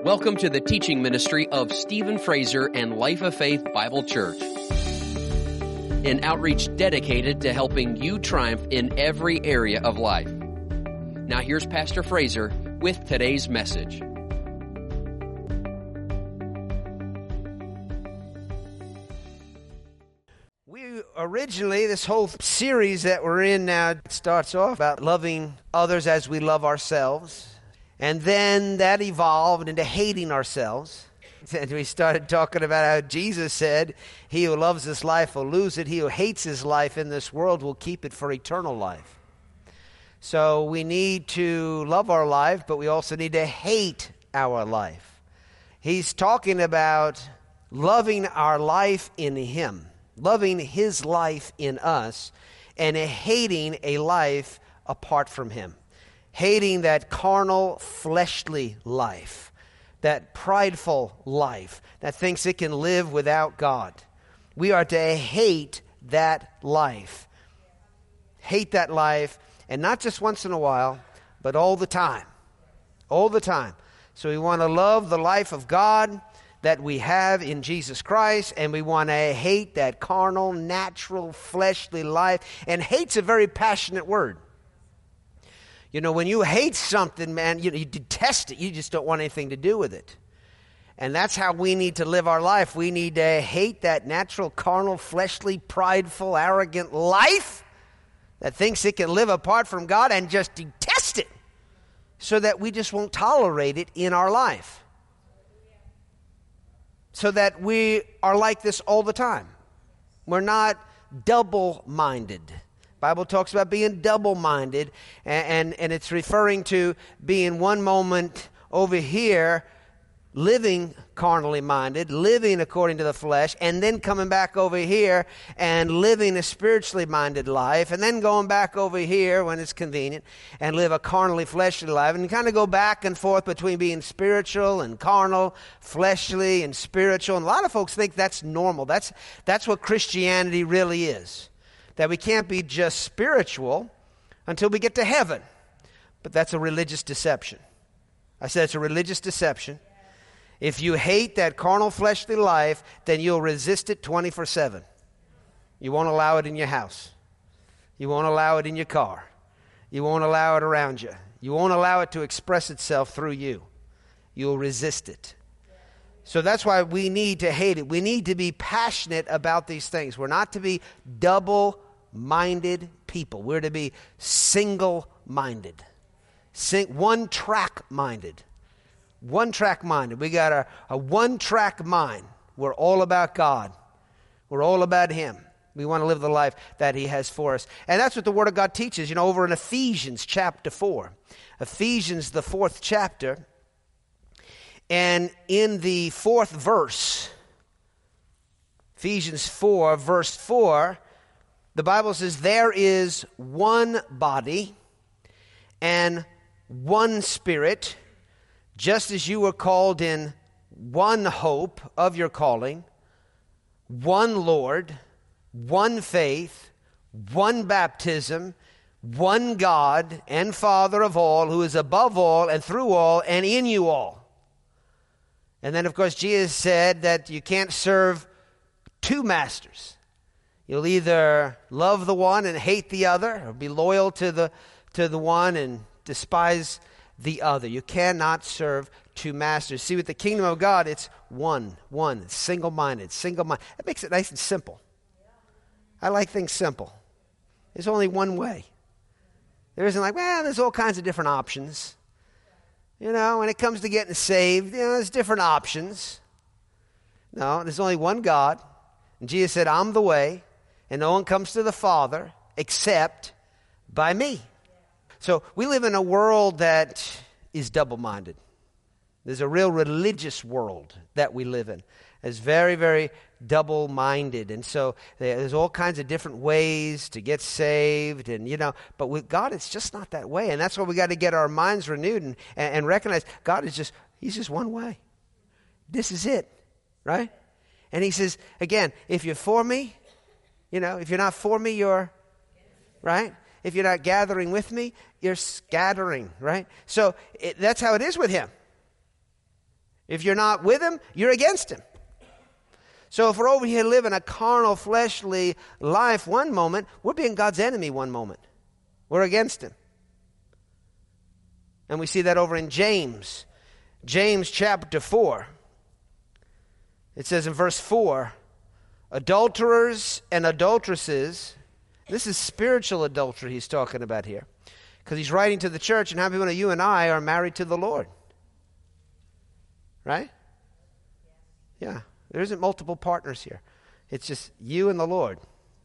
Welcome to the teaching ministry of Stephen Fraser and Life of Faith Bible Church, an outreach dedicated to helping you triumph in every area of life. Now here's Pastor Fraser with today's message. Originally, this whole series that we're in now starts off about loving others as we love ourselves. And then that evolved into hating ourselves. And we started talking about how Jesus said, he who loves this life will lose it. He who hates his life in this world will keep it for eternal life. So we need to love our life, but we also need to hate our life. He's talking about loving our life in him, loving his life in us, and hating a life apart from him. Hating that carnal, fleshly life, that prideful life that thinks it can live without God. We are to hate that life. Hate that life, and not just once in a while, but all the time. All the time. So we want to love the life of God that we have in Jesus Christ, and we want to hate that carnal, natural, fleshly life. And hate's a very passionate word. You know, when you hate something, man, you detest it. You just don't want anything to do with it. And that's how we need to live our life. We need to hate that natural, carnal, fleshly, prideful, arrogant life that thinks it can live apart from God, and just detest it so that we just won't tolerate it in our life. So that we are like this all the time. We're not double-minded. Bible talks about being double-minded, and it's referring to being one moment over here living carnally minded, living according to the flesh, and then coming back over here and living a spiritually minded life, and then going back over here when it's convenient and live a carnally fleshly life, and you kind of go back and forth between being spiritual and carnal, fleshly and spiritual. And a lot of folks think that's normal. That's what Christianity really is. That we can't be just spiritual until we get to heaven. But that's a religious deception. I said it's a religious deception. If you hate that carnal, fleshly life, then you'll resist it 24/7. You won't allow it in your house. You won't allow it in your car. You won't allow it around you. You won't allow it to express itself through you. You'll resist it. So that's why we need to hate it. We need to be passionate about these things. We're not to be double-minded people. We're to be single-minded. One-track-minded. One-track-minded. We got a one-track mind. We're all about God. We're all about him. We want to live the life that he has for us. And that's what the Word of God teaches. You know, over in Ephesians chapter 4. Ephesians, the 4th chapter. And in the 4th verse, Ephesians 4, verse 4, the Bible says, there is one body and one Spirit, just as you were called in one hope of your calling, one Lord, one faith, one baptism, one God and Father of all, who is above all and through all and in you all. And then, of course, Jesus said that you can't serve two masters. You'll either love the one and hate the other, or be loyal to the one and despise the other. You cannot serve two masters. See, with the kingdom of God, it's one, single-minded. That makes it nice and simple. I like things simple. There's only one way. There isn't like, well, there's all kinds of different options. You know, when it comes to getting saved, there's different options. No, there's only one God. And Jesus said, I'm the way, and no one comes to the Father except by me. So we live in a world that is double-minded. There's a real religious world that we live in. It's very, very double-minded. And so there's all kinds of different ways to get saved. And, but with God, it's just not that way. And that's why we got to get our minds renewed and recognize God is he's just one way. This is it, right? And he says, again, if you're for me, if you're not for me, you're, right? If you're not gathering with me, you're scattering, right? So that's how it is with him. If you're not with him, you're against him. So if we're over here living a carnal, fleshly life one moment, we're being God's enemy one moment. We're against him. And we see that over in James. James chapter 4. It says in verse 4, adulterers and adulteresses, this is spiritual adultery he's talking about here. Because he's writing to the church, and how many of you and I are married to the Lord? Right? Yeah. There isn't multiple partners here. It's just you and the Lord.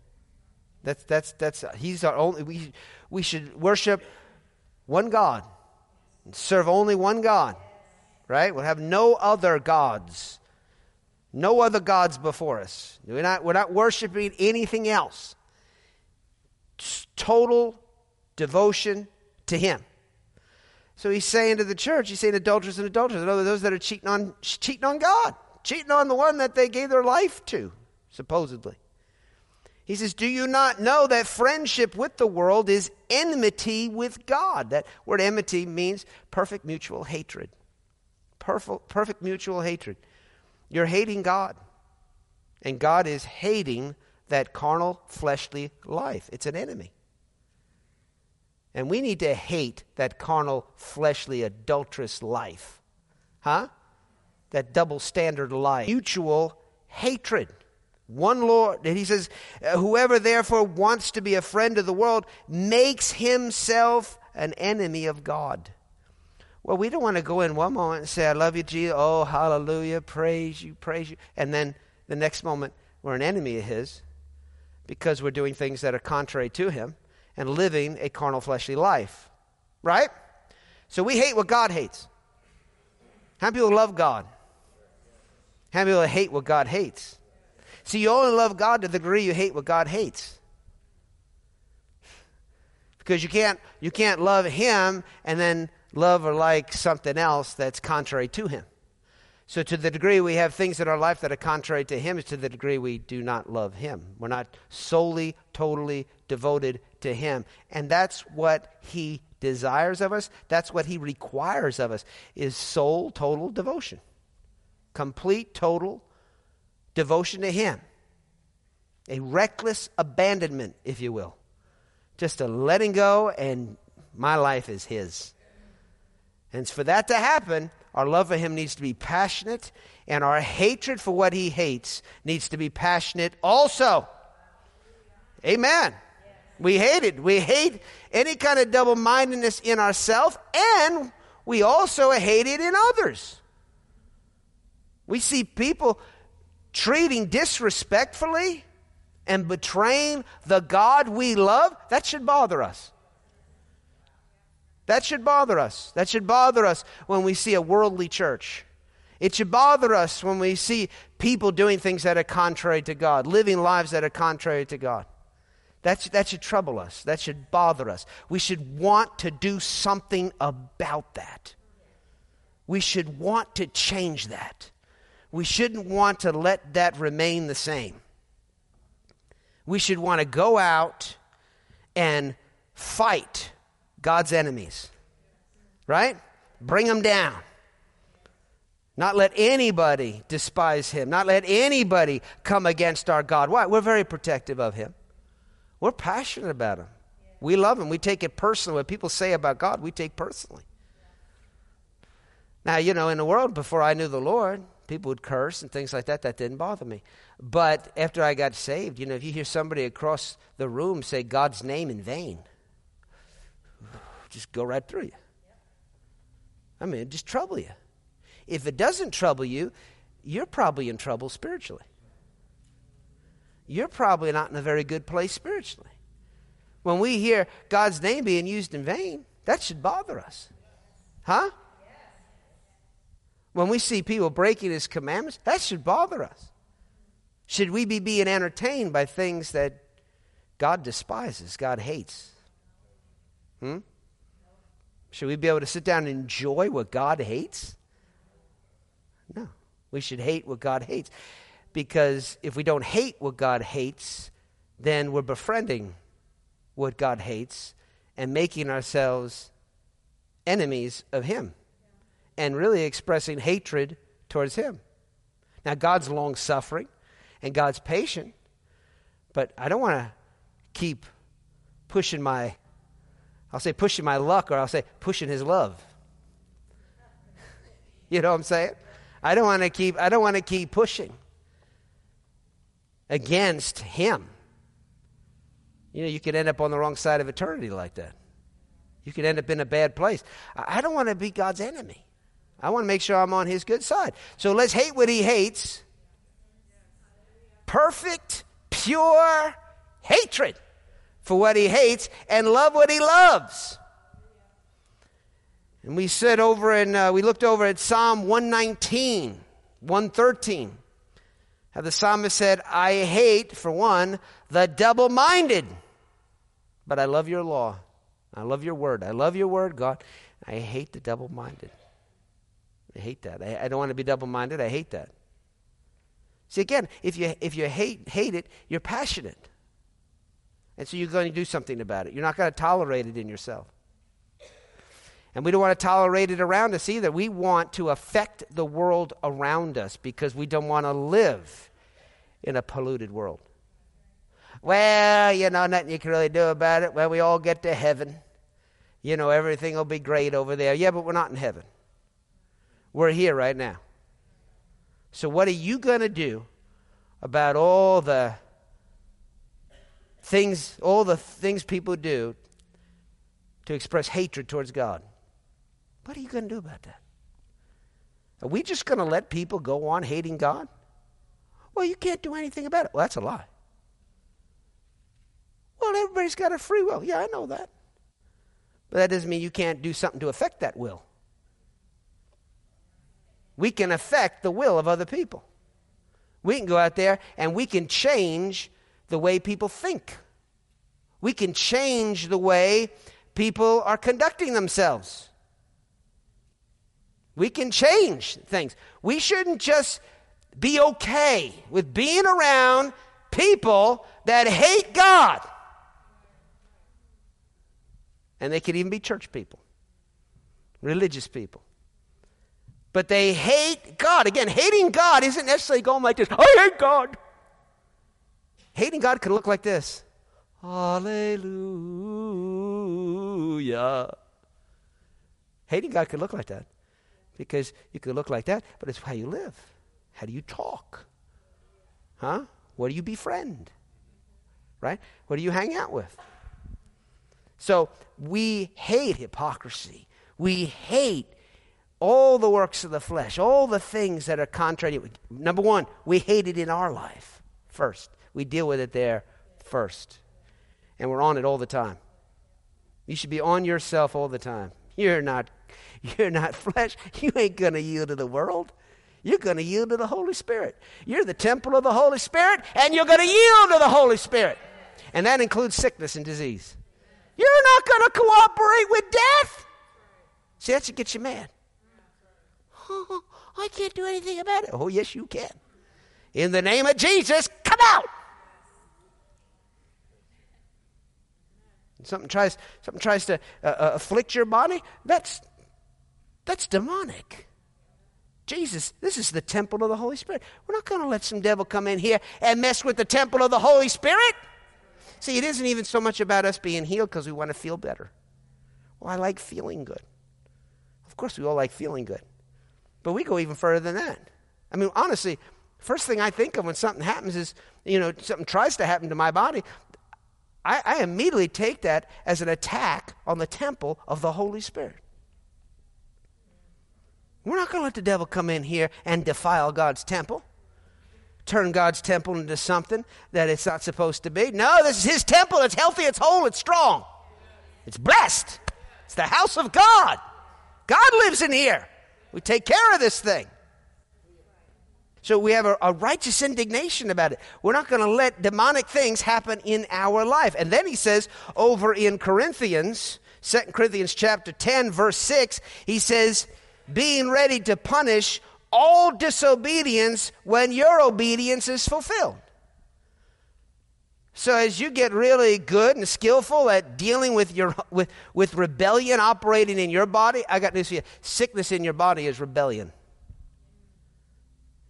He's our only. We should worship one God, and serve only one God, right? We'll have no other gods, no other gods before us. We're not worshiping anything else. It's total devotion to Him. So he's saying to the church, he's saying adulterers and adulterers, those that are cheating on God. Cheating on the one that they gave their life to, supposedly. He says, do you not know that friendship with the world is enmity with God? That word enmity means perfect mutual hatred. Perfect mutual hatred. You're hating God. And God is hating that carnal, fleshly life. It's an enemy. And we need to hate that carnal, fleshly, adulterous life. Huh? That double standard life. Mutual hatred. One Lord. And he says, whoever therefore wants to be a friend of the world makes himself an enemy of God. Well, we don't want to go in one moment and say, I love you, Jesus. Oh, hallelujah. Praise you, praise you. And then the next moment, we're an enemy of his because we're doing things that are contrary to him and living a carnal, fleshly life. Right? So we hate what God hates. How many people love God? How many people hate what God hates? See, you only love God to the degree you hate what God hates. Because you can't love him and then love or like something else that's contrary to him. So to the degree we have things in our life that are contrary to him is to the degree we do not love him. We're not solely, totally devoted to him. And that's what he desires of us. That's what he requires of us, is soul, total devotion. Complete, total devotion to him. A reckless abandonment, if you will. Just a letting go, and my life is his. And for that to happen, our love for him needs to be passionate, and our hatred for what he hates needs to be passionate also. Amen. We hate it. We hate any kind of double-mindedness in ourselves, and we also hate it in others. We see people treating disrespectfully and betraying the God we love. That should bother us. That should bother us. That should bother us when we see a worldly church. It should bother us when we see people doing things that are contrary to God, living lives that are contrary to God. That should trouble us. That should bother us. We should want to do something about that. We should want to change that. We shouldn't want to let that remain the same. We should want to go out and fight God's enemies. Right? Bring them down. Not let anybody despise him. Not let anybody come against our God. Why? We're very protective of him. We're passionate about him. We love him. We take it personally. What people say about God, we take personally. Now, in the world, before I knew the Lord, people would curse and things like that. That didn't bother me. But after I got saved, if you hear somebody across the room say God's name in vain, just go right through you. I mean, it just trouble you. If it doesn't trouble you, you're probably in trouble spiritually. You're probably not in a very good place spiritually. When we hear God's name being used in vain, that should bother us. Huh? When we see people breaking his commandments, that should bother us. Should we be being entertained by things that God despises, God hates? Should we be able to sit down and enjoy what God hates? No. We should hate what God hates. Because if we don't hate what God hates, then we're befriending what God hates and making ourselves enemies of him. And really expressing hatred towards him. Now, God's long-suffering and God's patient, but I don't want to keep pushing my luck, or I'll say pushing his love. You know what I'm saying? I don't want to keep pushing against him. You know, you could end up on the wrong side of eternity like that. You could end up in a bad place. I don't want to be God's enemy. I want to make sure I'm on his good side. So let's hate what he hates. Perfect, pure hatred for what he hates, and love what he loves. And we looked over at Psalm 119, 113. How the psalmist said, I hate, for one, the double-minded, but I love your law. I love your word. I love your word, God. I hate the double-minded. I hate that. I don't want to be double-minded. I hate that. See, again, if you hate it, you're passionate. And so you're going to do something about it. You're not going to tolerate it in yourself. And we don't want to tolerate it around us either. We want to affect the world around us because we don't want to live in a polluted world. Well, nothing you can really do about it. Well, we all get to heaven. Everything will be great over there. Yeah, but we're not in heaven. We're here right now. So what are you going to do about all the things people do to express hatred towards God? What are you going to do about that? Are we just going to let people go on hating God? Well, you can't do anything about it. Well, that's a lie. Well, everybody's got a free will. Yeah, I know that. But that doesn't mean you can't do something to affect that will. We can affect the will of other people. We can go out there and we can change the way people think. We can change the way people are conducting themselves. We can change things. We shouldn't just be okay with being around people that hate God. And they could even be church people, religious people. But they hate God. Again, hating God isn't necessarily going like this. I hate God. Hating God could look like this. Hallelujah. Hating God could look like that. Because you could look like that, but it's how you live. How do you talk? Huh? What do you befriend? Right? What do you hang out with? So we hate hypocrisy. We hate all the works of the flesh, all the things that are contrary. Number one, we hate it in our life first. We deal with it there first. And we're on it all the time. You should be on yourself all the time. You're not flesh. You ain't going to yield to the world. You're going to yield to the Holy Spirit. You're the temple of the Holy Spirit, and you're going to yield to the Holy Spirit. And that includes sickness and disease. You're not going to cooperate with death. See, that should get you mad. Oh, I can't do anything about it. Oh, yes, you can. In the name of Jesus, come out. Something tries to afflict your body. That's demonic. Jesus, this is the temple of the Holy Spirit. We're not going to let some devil come in here and mess with the temple of the Holy Spirit. See, it isn't even so much about us being healed because we want to feel better. Well, I like feeling good. Of course, we all like feeling good. But we go even further than that. I mean, honestly, first thing I think of when something happens is, something tries to happen to my body, I immediately take that as an attack on the temple of the Holy Spirit. We're not going to let the devil come in here and defile God's temple. Turn God's temple into something that it's not supposed to be. No, this is his temple. It's healthy, it's whole, it's strong. It's blessed. It's the house of God. God lives in here. We take care of this thing. So we have a righteous indignation about it. We're not going to let demonic things happen in our life. And then he says over in Corinthians, 2 Corinthians chapter 10, verse 6, he says, being ready to punish all disobedience when your obedience is fulfilled. So as you get really good and skillful at dealing with with rebellion operating in your body, I got news for you. Sickness in your body is rebellion.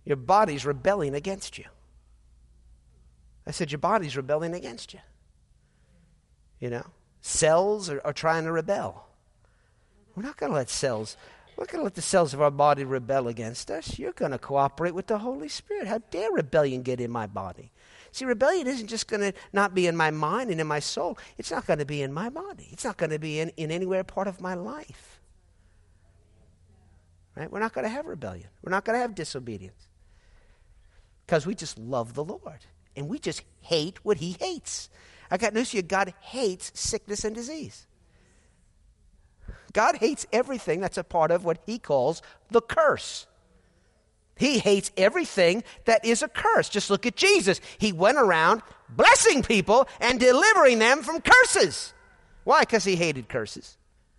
Your body's rebelling against you. I said, your body's rebelling against you. You know, cells are trying to rebel. We're not going to let the cells of our body rebel against us. You're going to cooperate with the Holy Spirit. How dare rebellion get in my body? See, rebellion isn't just going to not be in my mind and in my soul. It's not going to be in my body. It's not going to be in anywhere part of my life. Right? We're not going to have rebellion. We're not going to have disobedience. Because we just love the Lord. And we just hate what he hates. I got news for you. God hates sickness and disease. God hates everything that's a part of what he calls the curse. He hates everything that is a curse. Just look at Jesus. He went around blessing people and delivering them from curses. Why? Because he hated curses.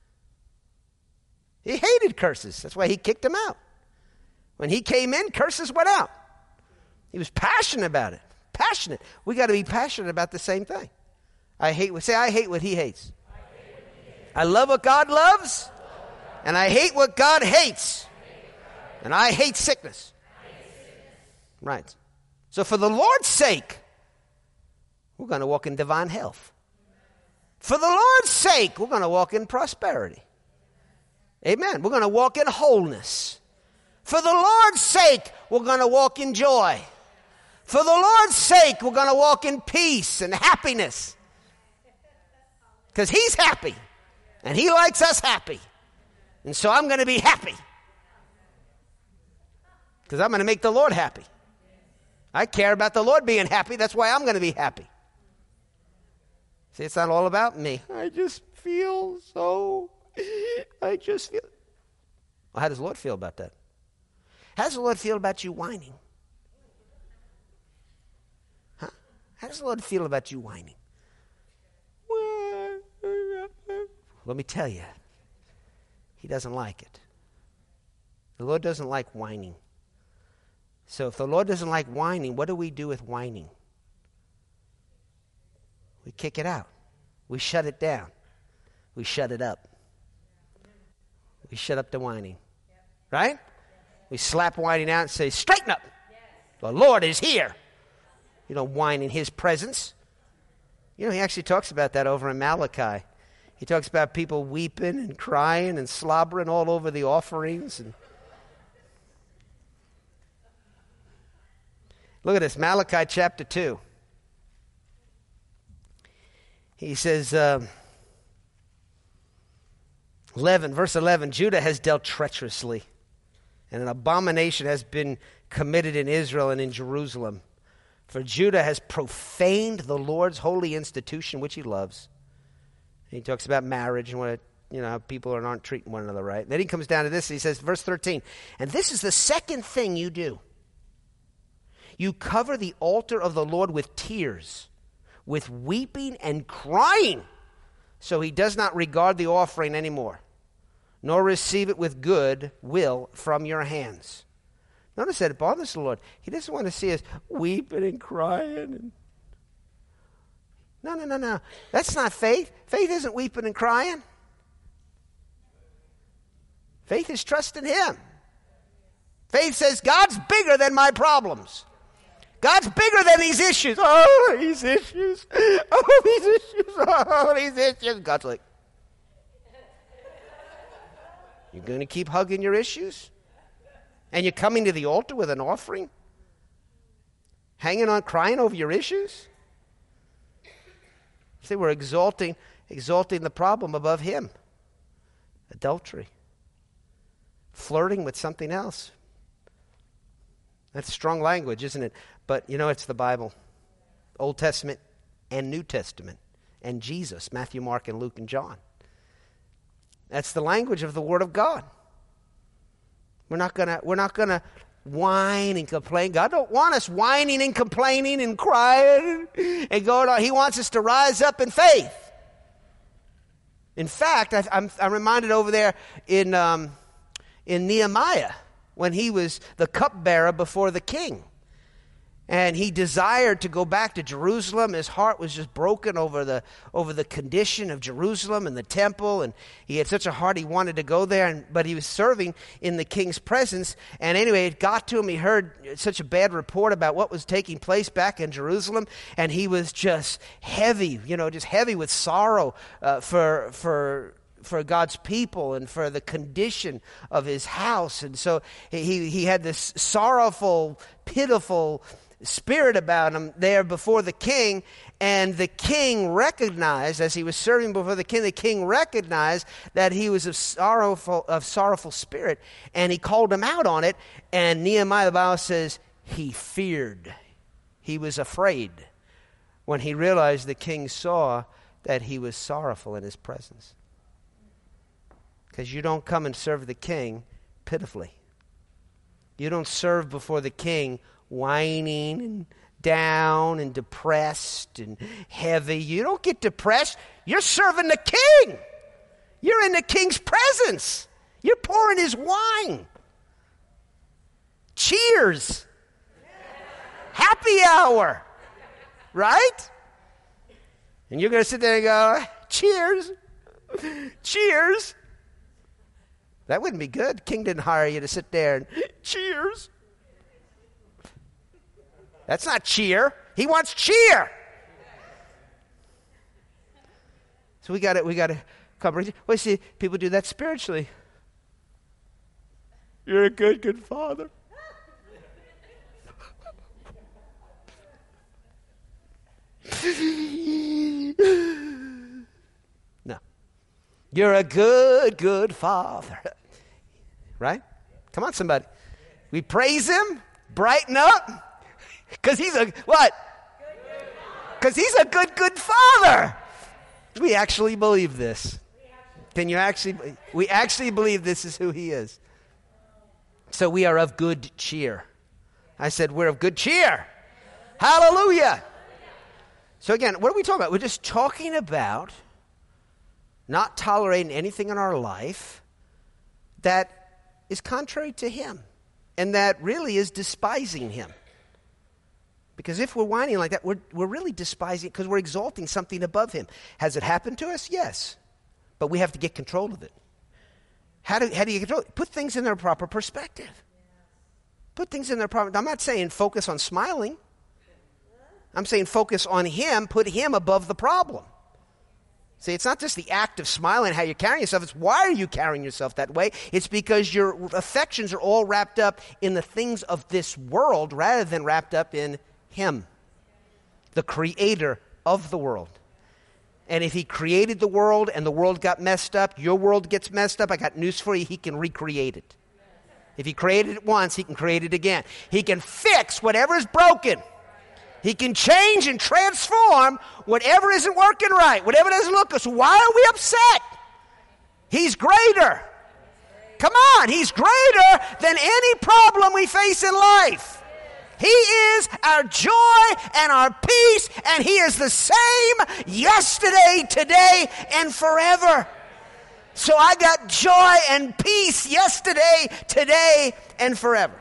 He hated curses. That's why he kicked them out. When he came in, curses went out. He was passionate about it. Passionate. We got to be passionate about the same thing. I hate what he hates. I love what God loves, and I hate what God hates. And I hate sickness. Right. So for the Lord's sake, we're going to walk in divine health. For the Lord's sake, we're going to walk in prosperity. Amen. We're going to walk in wholeness. For the Lord's sake, we're going to walk in joy. For the Lord's sake, we're going to walk in peace and happiness. Because he's happy. And he likes us happy. And so I'm going to be happy. Because I'm going to make the Lord happy. I care about the Lord being happy. That's why I'm going to be happy. See, it's not all about me. I just feel. Well, how does the Lord feel about that? How does the Lord feel about you whining? Huh? How does the Lord feel about you whining? Let me tell you, he doesn't like it. The Lord doesn't like whining. So if the Lord doesn't like whining, what do we do with whining? We kick it out. We shut it down. We shut it up. We shut up the whining. Right? We slap whining out and say, straighten up. The Lord is here. You don't whine in his presence. You know, he actually talks about that over in Malachi. He talks about people weeping and crying and slobbering all over the offerings. And look at this, Malachi chapter 2. He says, verse 11, Judah has dealt treacherously, and an abomination has been committed in Israel and in Jerusalem. For Judah has profaned the Lord's holy institution, which he loves. He talks about marriage and what, how people aren't treating one another right. Then he comes down to this. He says, verse 13, and this is the second thing you do. You cover the altar of the Lord with tears, with weeping and crying. So he does not regard the offering anymore, nor receive it with good will from your hands. Notice that it bothers the Lord. He doesn't want to see us weeping and crying. No. That's not faith. Faith isn't weeping and crying. Faith is trusting him. Faith says, God's bigger than my problems. God's bigger than these issues. Oh, these issues. Oh, these issues. Oh, these issues. God's like, you're going to keep hugging your issues? And you're coming to the altar with an offering? Hanging on, crying over your issues? See, we're exalting the problem above him. Adultery. Flirting with something else. That's strong language, isn't it? But, it's the Bible. Old Testament and New Testament. And Jesus, Matthew, Mark, and Luke, and John. That's the language of the Word of God. We're not gonna whine and complain. God don't want us whining and complaining and crying and going on. He wants us to rise up in faith. In fact, I'm reminded over there in Nehemiah when he was the cupbearer before the king. And he desired to go back to Jerusalem. His heart was just broken over the condition of Jerusalem and the temple. And he had such a heart he wanted to go there. But he was serving in the king's presence. And anyway, it got to him. He heard such a bad report about what was taking place back in Jerusalem. And he was just heavy, just heavy with sorrow for God's people and for the condition of his house. And so he had this sorrowful, pitiful spirit about him there before the king. And the king recognized, as he was serving before the king recognized that he was of sorrowful spirit, and he called him out on it. And Nehemiah, the Bible says, he feared. He was afraid when he realized the king saw that he was sorrowful in his presence. Because you don't come and serve the king pitifully. You don't serve before the king whining and down and depressed and heavy. You don't get depressed. You're serving the king. You're in the king's presence. You're pouring his wine. Cheers. Happy hour. Right? And you're going to sit there and go, cheers. Cheers. That wouldn't be good. King didn't hire you to sit there and cheers. That's not cheer. He wants cheer. So we got to cover. Well, see, people do that spiritually. You're a good father. No. You're a good father. Right? Come on, somebody. We praise him, brighten up. Because he's a what? Because he's a good father. We actually believe this. We actually believe this is who he is. So we are of good cheer. I said we're of good cheer. Hallelujah. So again, what are we talking about? We're just talking about not tolerating anything in our life that is contrary to him and that really is despising him. Because if we're whining like that, we're really despising it because we're exalting something above him. Has it happened to us? Yes. But we have to get control of it. How do you control it? Put things in their proper perspective. Put things in their proper... I'm not saying focus on smiling. I'm saying focus on him, put him above the problem. See, it's not just the act of smiling, how you're carrying yourself. It's why are you carrying yourself that way? It's because your affections are all wrapped up in the things of this world rather than wrapped up in him, the creator of the world. And if he created the world and the world got messed up, your world gets messed up, I got news for you, he can recreate it. If he created it once, he can create it again. He can fix whatever is broken. He can change and transform whatever isn't working right, whatever doesn't look good. So why are we upset? He's greater. Come on, he's greater than any problem we face in life. He is our joy and our peace, and he is the same yesterday, today, and forever. So I got joy and peace yesterday, today, and forever.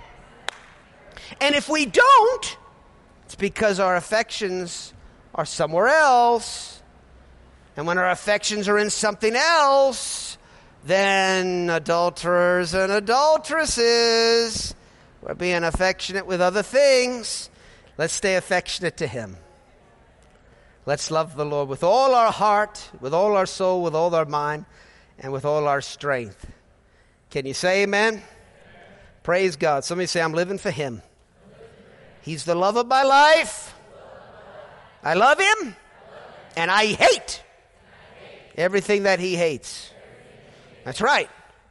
And if we don't, it's because our affections are somewhere else. And when our affections are in something else, then adulterers and adulteresses, we're being affectionate with other things. Let's stay affectionate to him. Let's love the Lord with all our heart, with all our soul, with all our mind, and with all our strength. Can you say amen? Amen. Praise God. Somebody say, I'm living for him. He's the love of my life. I love him, and I hate everything that he hates. That's right.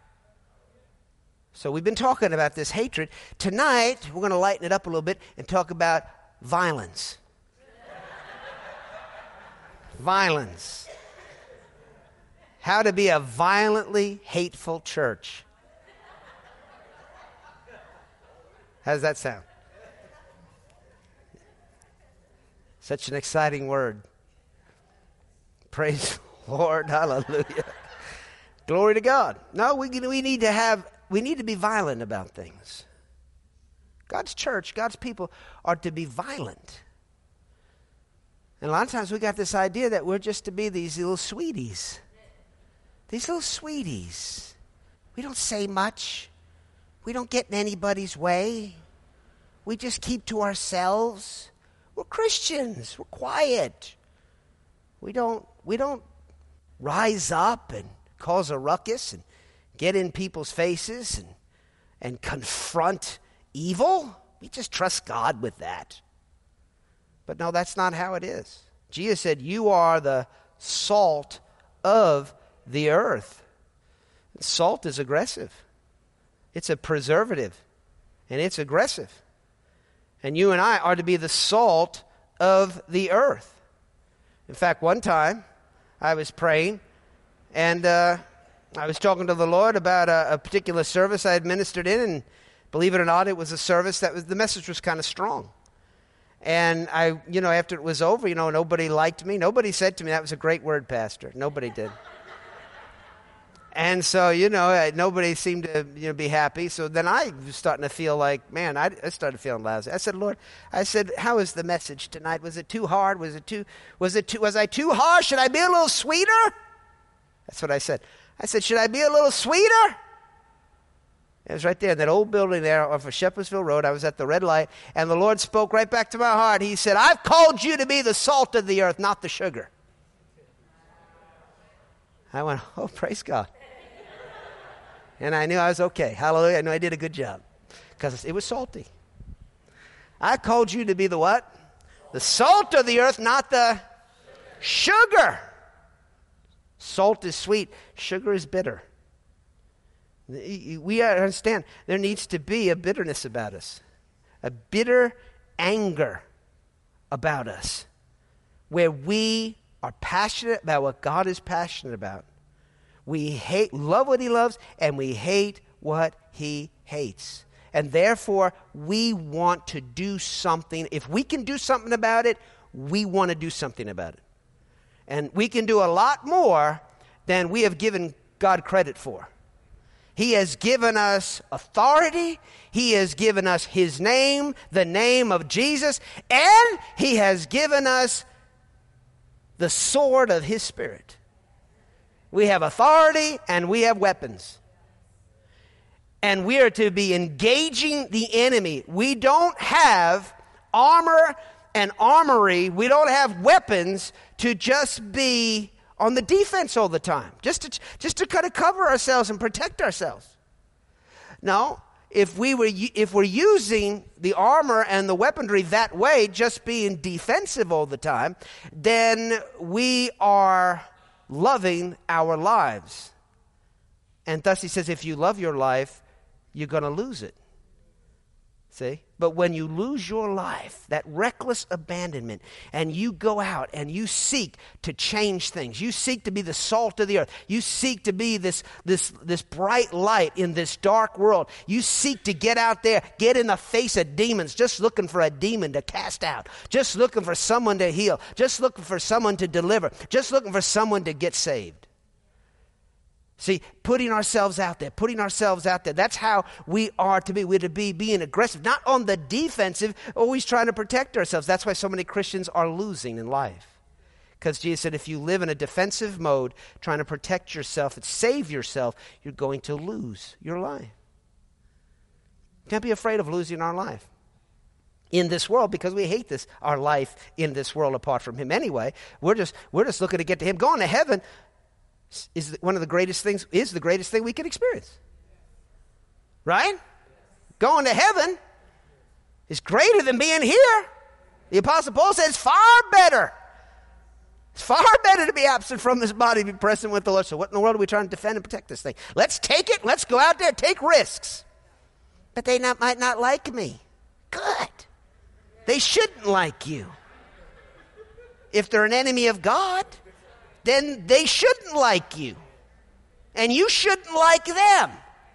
So we've been talking about this hatred. Tonight, we're going to lighten it up a little bit and talk about violence. Violence. How to be a violently hateful church. How does that sound? Such an exciting word. Praise the Lord. Hallelujah. Glory to God. No, we need to be violent about things. God's church, God's people are to be violent. And a lot of times we got this idea that we're just to be these little sweeties. These little sweeties. We don't say much. We don't get in anybody's way. We just keep to ourselves. We're Christians. We're quiet. We don't rise up and cause a ruckus and get in people's faces and confront evil. We just trust God with that. But no, that's not how it is. Jesus said, you are the salt of the earth. Salt is aggressive. It's a preservative, and it's aggressive. And you and I are to be the salt of the earth. In fact, one time I was praying, and I was talking to the Lord about a particular service I had ministered in, and believe it or not, it was a service the message was kind of strong. And after it was over, nobody liked me. Nobody said to me, that was a great word, Pastor. Nobody did. And so, nobody seemed to be happy. So then I was starting to feel like, man, I started feeling lousy. I said, Lord, how was the message tonight? Was it too hard? Was I too harsh? Should I be a little sweeter? That's what I said. I said, should I be a little sweeter? It was right there in that old building there off of Shepherdsville Road. I was at the red light, and the Lord spoke right back to my heart. He said, I've called you to be the salt of the earth, not the sugar. I went, oh, praise God. And I knew I was okay. Hallelujah. I knew I did a good job because it was salty. I called you to be the what? The salt of the earth, not the sugar. Salt is sweet. Sugar is bitter. We understand there needs to be a bitterness about us, a bitter anger about us, where we are passionate about what God is passionate about. We love what he loves, and we hate what he hates. And therefore, we want to do something. If we can do something about it, we want to do something about it. And we can do a lot more than we have given God credit for. He has given us authority. He has given us his name, the name of Jesus. And he has given us the sword of his Spirit. We have authority and we have weapons. And we are to be engaging the enemy. We don't have armor and armory. We don't have weapons to just be on the defense all the time, just to kind of cover ourselves and protect ourselves. No, if we're using the armor and the weaponry that way, just being defensive all the time, then we are loving our lives. And thus he says, if you love your life, you're going to lose it. See? But when you lose your life, that reckless abandonment, and you go out and you seek to change things, you seek to be the salt of the earth, you seek to be this bright light in this dark world, you seek to get out there, get in the face of demons, just looking for a demon to cast out, just looking for someone to heal, just looking for someone to deliver, just looking for someone to get saved. See, putting ourselves out there, that's how we are to be. We're to be being aggressive, not on the defensive, always trying to protect ourselves. That's why so many Christians are losing in life. Because Jesus said if you live in a defensive mode, trying to protect yourself and save yourself, you're going to lose your life. Can't be afraid of losing our life in this world, because we hate our life in this world apart from him anyway. We're just looking to get to him. Going to heaven is the greatest thing we can experience. Right? Going to heaven is greater than being here. The Apostle Paul says far better. It's far better to be absent from this body, be present with the Lord. So what in the world are we trying to defend and protect this thing? Let's take it. Let's go out there, take risks. But they might not like me. Good. They shouldn't like you. If they're an enemy of God, then they shouldn't like you. And you shouldn't like them.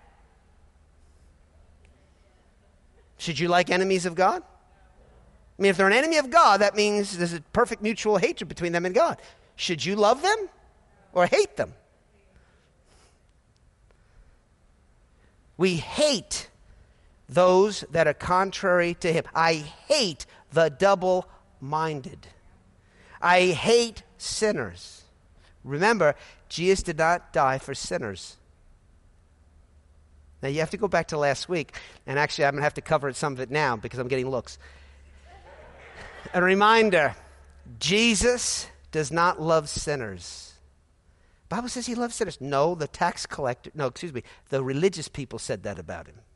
Should you like enemies of God? I mean, if they're an enemy of God, that means there's a perfect mutual hatred between them and God. Should you love them or hate them? We hate those that are contrary to him. I hate the double-minded. I hate sinners. Remember, Jesus did not die for sinners. Now, you have to go back to last week, and actually I'm going to have to cover some of it now because I'm getting looks. A reminder, Jesus does not love sinners. The Bible says he loves sinners. No, the religious people said that about him.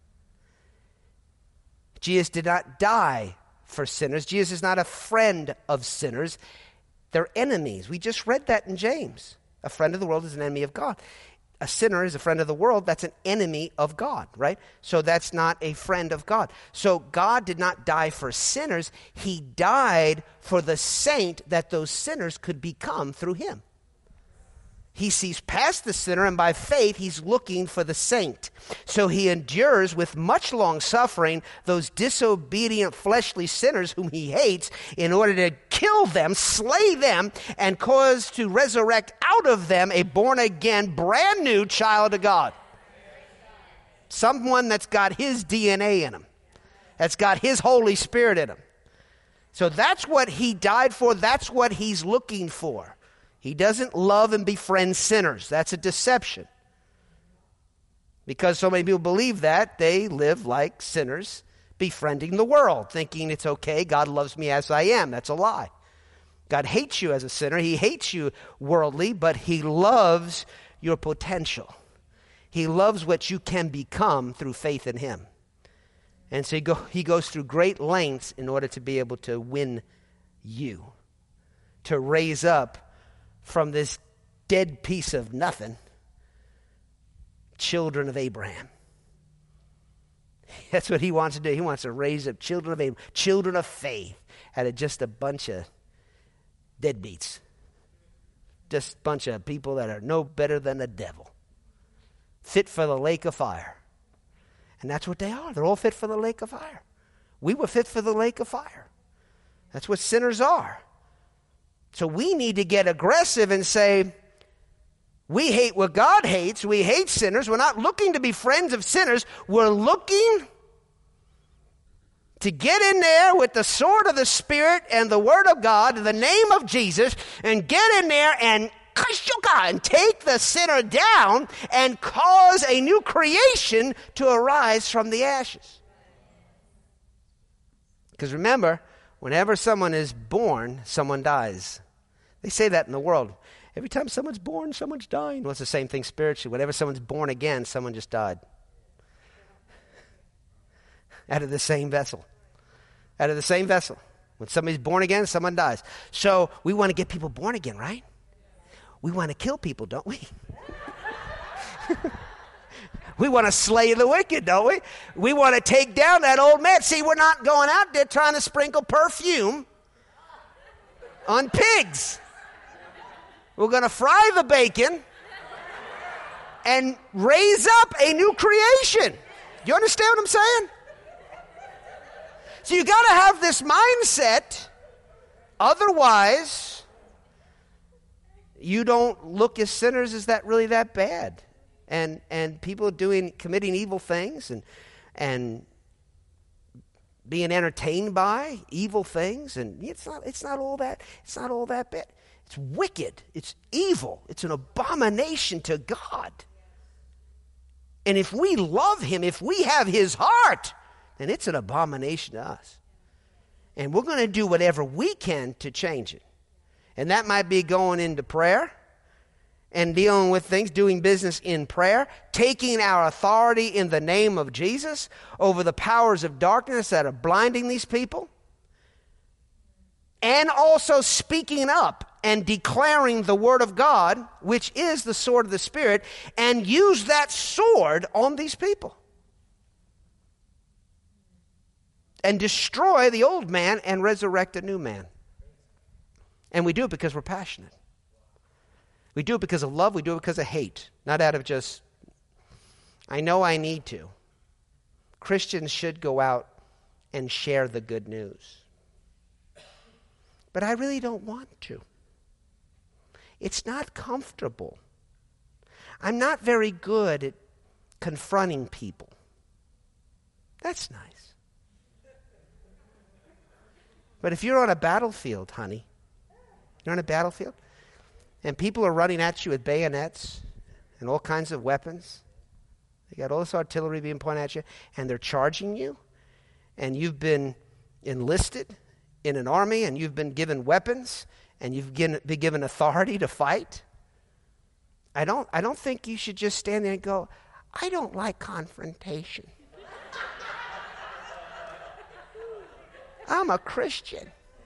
Jesus did not die for sinners. Jesus is not a friend of sinners. They're enemies. We just read that in James. A friend of the world is an enemy of God. A sinner is a friend of the world. That's an enemy of God, right? So that's not a friend of God. So God did not die for sinners. He died for the saint that those sinners could become through him. He sees past the sinner, and by faith, he's looking for the saint. So he endures with much long suffering those disobedient fleshly sinners whom he hates in order to kill them, slay them, and cause to resurrect out of them a born-again, brand new child of God. Someone that's got his DNA in him, that's got his Holy Spirit in him. So that's what he died for. That's what he's looking for. He doesn't love and befriend sinners. That's a deception. Because so many people believe that, they live like sinners, befriending the world, thinking it's okay, God loves me as I am. That's a lie. God hates you as a sinner. He hates you worldly, but he loves your potential. He loves what you can become through faith in him. And so he goes through great lengths in order to be able to win you, to raise up from this dead piece of nothing, children of Abraham. That's what he wants to do. He wants to raise up children of Abraham, children of faith, out of just a bunch of deadbeats. Just a bunch of people that are no better than the devil. Fit for the lake of fire. And that's what they are. They're all fit for the lake of fire. We were fit for the lake of fire. That's what sinners are. So we need to get aggressive and say, we hate what God hates. We hate sinners. We're not looking to be friends of sinners. We're looking to get in there with the sword of the Spirit and the Word of God in the name of Jesus and get in there and take the sinner down and cause a new creation to arise from the ashes. Because remember, whenever someone is born, someone dies. They say that in the world. Every time someone's born, someone's dying. Well, it's the same thing spiritually. Whenever someone's born again, someone just died. Out of the same vessel. Out of the same vessel. When somebody's born again, someone dies. So we want to get people born again, right? We want to kill people, don't we? We want to slay the wicked, don't we? We want to take down that old man. See, we're not going out there trying to sprinkle perfume on pigs. We're going to fry the bacon and raise up a new creation. You understand what I'm saying? So you got to have this mindset. Otherwise, you don't look as sinners. Is that really that bad? And people committing evil things and being entertained by evil things, and it's not all that bad. It's wicked. It's evil. It's an abomination to God. And if we love him, if we have his heart, then it's an abomination to us. And we're going to do whatever we can to change it. And that might be going into prayer and dealing with things, doing business in prayer, taking our authority in the name of Jesus over the powers of darkness that are blinding these people, and also speaking up and declaring the word of God, which is the sword of the Spirit, and use that sword on these people. And destroy the old man and resurrect a new man. And we do it because we're passionate. We do it because of love. We do it because of hate. Not out of just, I know I need to. Christians should go out and share the good news. But I really don't want to. It's not comfortable. I'm not very good at confronting people. That's nice. But if you're on a battlefield, honey, you're on a battlefield, and people are running at you with bayonets and all kinds of weapons. They got all this artillery being pointed at you, and they're charging you, and you've been enlisted in an army, and you've been given weapons, and you've been given authority to fight. I don't think you should just stand there and go, I don't like confrontation. I'm a Christian.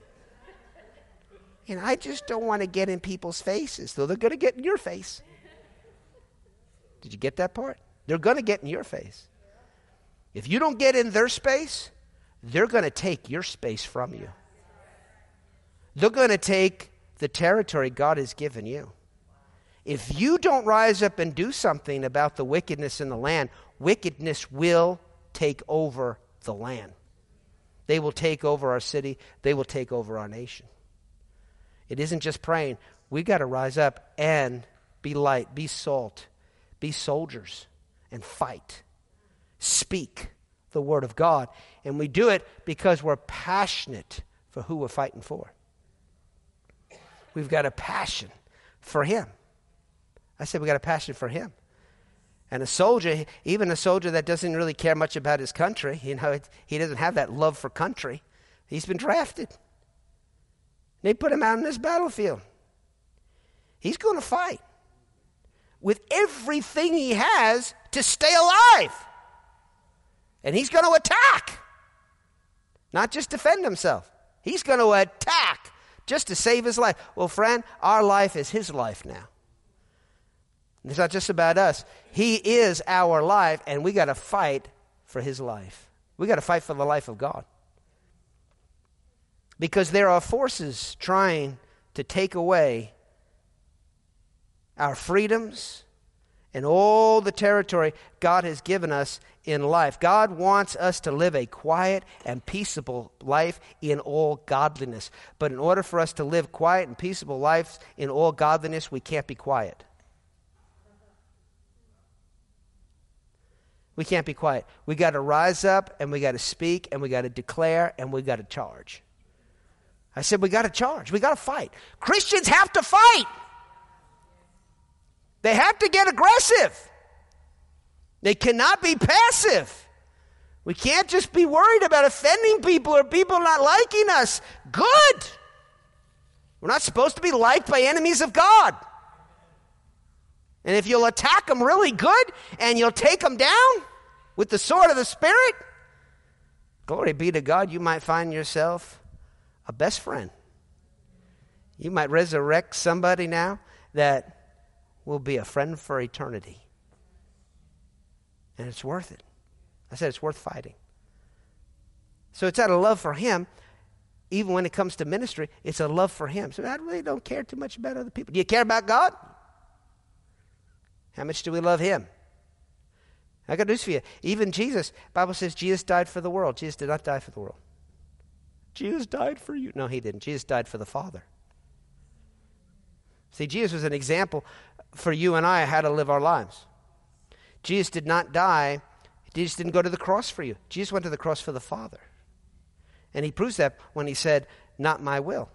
And I just don't want to get in people's faces, though they're going to get in your face. Did you get that part? They're going to get in your face. If you don't get in their space, they're going to take your space from you. They're going to take the territory God has given you. If you don't rise up and do something about the wickedness in the land, wickedness will take over the land. They will take over our city. They will take over our nation. It isn't just praying. We've got to rise up and be light, be salt, be soldiers, and fight. Speak the word of God. And we do it because we're passionate for who we're fighting for. We've got a passion for him. I said we got a passion for him. And a soldier, even a soldier that doesn't really care much about his country, he doesn't have that love for country. He's been drafted. They put him out on this battlefield. He's going to fight with everything he has to stay alive. And he's going to attack. Not just defend himself. He's going to attack just to save his life. Well, friend, our life is his life now. It's not just about us. He is our life, and we got to fight for his life. We got to fight for the life of God. Because there are forces trying to take away our freedoms and all the territory God has given us in life. God wants us to live a quiet and peaceable life in all godliness. But in order for us to live quiet and peaceable lives in all godliness, we can't be quiet. We can't be quiet. We got to rise up, and we got to speak, and we got to declare, and we got to charge. I said we got to charge. We got to fight. Christians have to fight. They have to get aggressive. They cannot be passive. We can't just be worried about offending people or people not liking us. Good. We're not supposed to be liked by enemies of God. And if you'll attack them really good and you'll take them down with the sword of the Spirit, glory be to God, you might find yourself a best friend. You might resurrect somebody now that will be a friend for eternity. And it's worth it. I said it's worth fighting. So it's out of love for him. Even when it comes to ministry, it's a love for him. So I really don't care too much about other people. Do you care about God? How much do we love him? I got news for you. Even Jesus, the Bible says Jesus died for the world. Jesus did not die for the world. Jesus died for you. No, he didn't. Jesus died for the Father. See, Jesus was an example for you and I how to live our lives. Jesus did not die. Jesus didn't go to the cross for you. Jesus went to the cross for the Father. And he proves that when he said, not my will,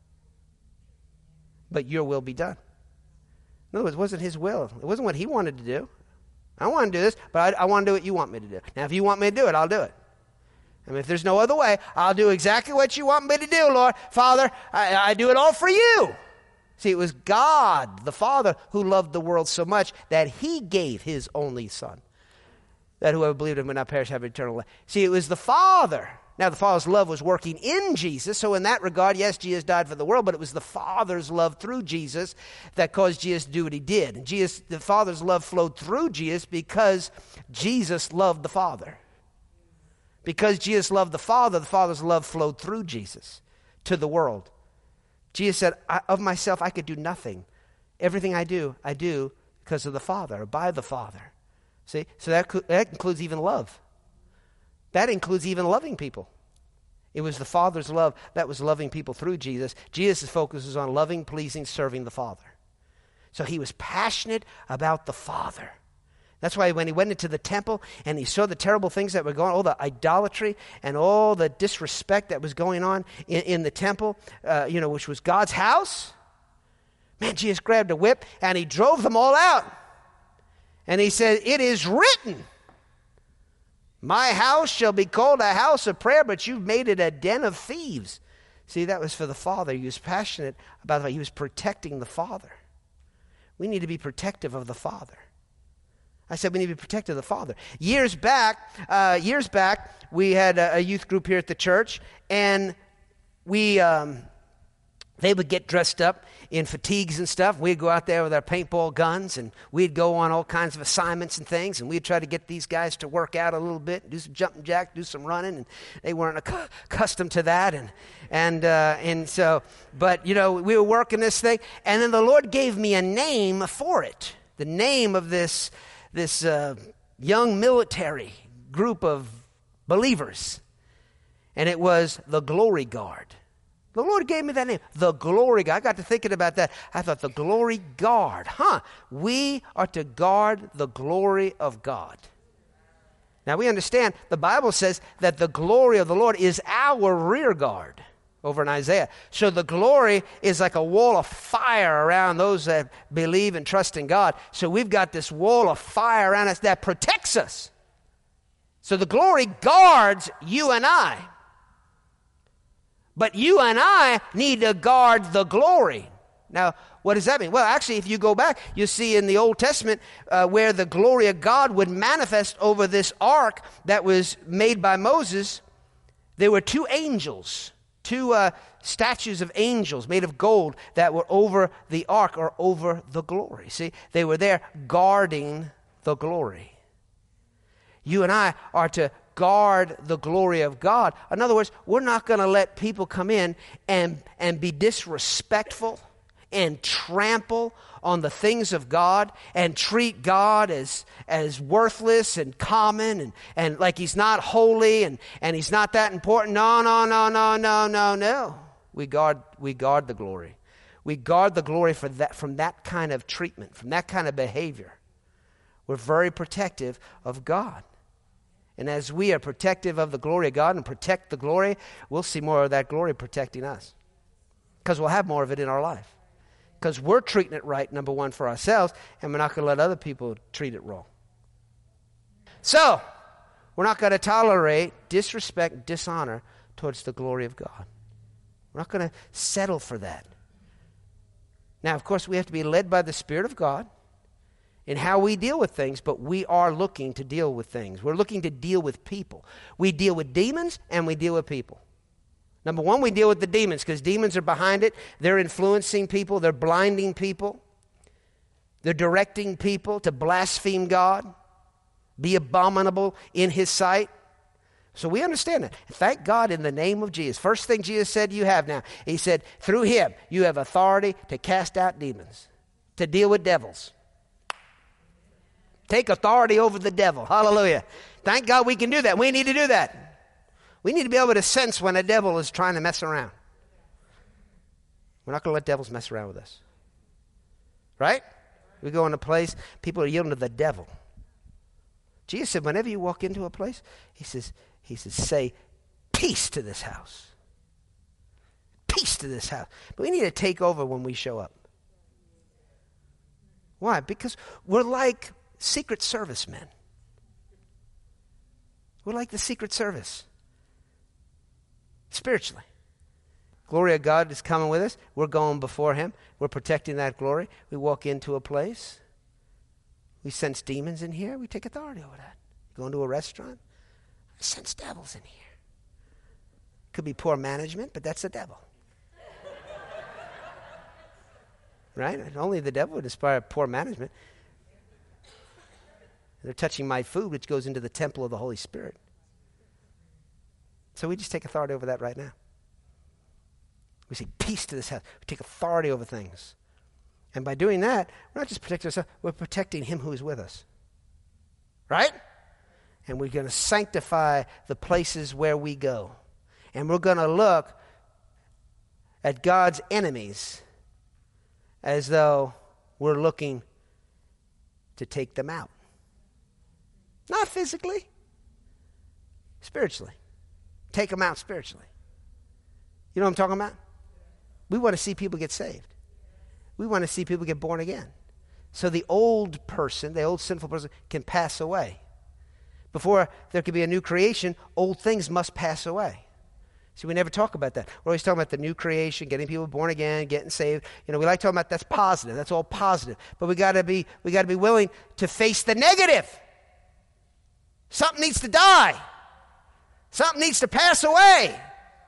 but your will be done. In other words, it wasn't his will. It wasn't what he wanted to do. I want to do this, but I want to do what you want me to do. Now, if you want me to do it, I'll do it. I mean, if there's no other way, I'll do exactly what you want me to do, Lord. Father, I do it all for you. See, it was God, the Father, who loved the world so much that he gave his only Son, that whoever believed in him would not perish, have eternal life. See, it was the Father. Now, the Father's love was working in Jesus, so in that regard, yes, Jesus died for the world, but it was the Father's love through Jesus that caused Jesus to do what he did. And the Father's love flowed through Jesus because Jesus loved the Father. Because Jesus loved the Father's love flowed through Jesus to the world. Jesus said, of myself I could do nothing. Everything I do because of the Father, or by the Father. See, so that includes even love. That includes even loving people. It was the Father's love that was loving people through Jesus. Jesus' focus was on loving, pleasing, serving the Father. So he was passionate about the Father. That's why when he went into the temple and he saw the terrible things that were going on, all the idolatry and all the disrespect that was going on in the temple, which was God's house, man, Jesus grabbed a whip and he drove them all out. And he said, "It is written, my house shall be called a house of prayer, but you've made it a den of thieves." See, that was for the Father. He was passionate about that. He was protecting the Father. We need to be protective of the Father. I said we need to be protective of the Father. Years back, we had a youth group here at the church, and they would get dressed up in fatigues and stuff. We'd go out there with our paintball guns, and we'd go on all kinds of assignments and things, and we'd try to get these guys to work out a little bit, do some jumping jack, do some running, and they weren't accustomed to that. But we were working this thing, and then the Lord gave me a name for it. The name of this young military group of believers, and it was the Glory Guard. The Lord gave me that name, the Glory Guard. I got to thinking about that. I thought, the Glory Guard. We are to guard the glory of God. Now we understand the Bible says that the glory of the Lord is our rear guard over in Isaiah. So the glory is like a wall of fire around those that believe and trust in God. So we've got this wall of fire around us that protects us. So the glory guards you and I. But you and I need to guard the glory. Now, what does that mean? Well, actually, if you go back, you see in the Old Testament where the glory of God would manifest over this ark that was made by Moses, there were two angels, two statues of angels made of gold that were over the ark or over the glory. See, they were there guarding the glory. You and I are to guard the glory of God. In other words, we're not going to let people come in and be disrespectful and trample on the things of God and treat God as worthless and common and like he's not holy and he's not that important. No. We guard the glory. We guard the glory from that kind of treatment, from that kind of behavior. We're very protective of God. And as we are protective of the glory of God and protect the glory, we'll see more of that glory protecting us. Because we'll have more of it in our life. Because we're treating it right, number one, for ourselves, and we're not going to let other people treat it wrong. So, we're not going to tolerate disrespect, dishonor towards the glory of God. We're not going to settle for that. Now, of course, we have to be led by the Spirit of God in how we deal with things, but we are looking to deal with things. We're looking to deal with people. We deal with demons and we deal with people. Number one, we deal with the demons because demons are behind it. They're influencing people. They're blinding people. They're directing people to blaspheme God, be abominable in his sight. So we understand that. Thank God in the name of Jesus. First thing Jesus said you have now, he said, through him you have authority to cast out demons, to deal with devils. Take authority over the devil. Hallelujah. Thank God we can do that. We need to do that. We need to be able to sense when a devil is trying to mess around. We're not going to let devils mess around with us. Right? We go in a place, people are yielding to the devil. Jesus said, whenever you walk into a place, he says, say, peace to this house. Peace to this house. But we need to take over when we show up. Why? Because we're like Secret Service men. We're like the Secret Service. Spiritually. Glory of God is coming with us. We're going before him. We're protecting that glory. We walk into a place. We sense demons in here. We take authority over that. Go into a restaurant. I sense devils in here. Could be poor management, but that's the devil. Right? Only the devil would inspire poor management. They're touching my food, which goes into the temple of the Holy Spirit. So we just take authority over that right now. We say peace to this house. We take authority over things. And by doing that, we're not just protecting ourselves, we're protecting him who is with us. Right? And we're going to sanctify the places where we go. And we're going to look at God's enemies as though we're looking to take them out. Not physically. Spiritually. Take them out spiritually. You know what I'm talking about? We want to see people get saved. We want to see people get born again. So the old person, the old sinful person, can pass away. Before there can be a new creation, old things must pass away. See, we never talk about that. We're always talking about the new creation, getting people born again, getting saved. You know, we like talking about that's positive. That's all positive. But we got to be willing to face the negative. Something needs to die. Something needs to pass away.